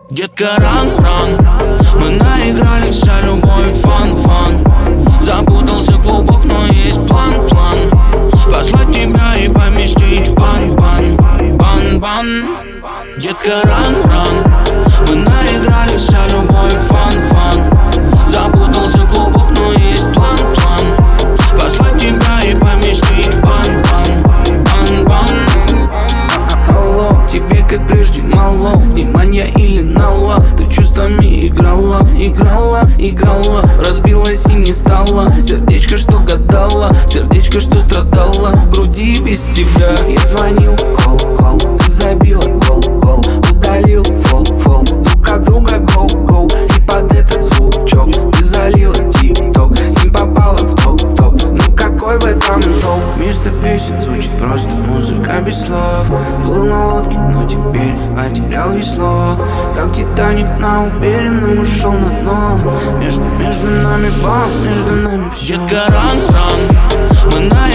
Детка, ран-ран, мы наиграли вся любовь, фан-фан. Запутался клубок, но есть план-план. Послать тебя и поместить в бан-бан, бан-бан. Детка, ран-ран, мы наиграли вся любовь, фан-фан. Запутался клубок, но есть план-план. Послать тебя и поместить в бан-бан, бан-бан. Алло, тебе как прежде мало внимания или нала? Ты чувствами играла, играла, играла. Разбилась и не стала. Сердечко, что гадала, сердечко, что страдала в груди без тебя. Я звонил, кол, ты забила, гол, удалил, фол, друг от друга, гоу, и под этот звучок ты залила тик-ток, с ним попала в топ-топ. Ну какой в этом толк? Вместо песен звучит просто музыка без слов. Плыл на лодке, но теперь потерял весло. Как Титаник на уверенном ушел на дно. Между нами бам, между нами все. Детка, ран-ран, мы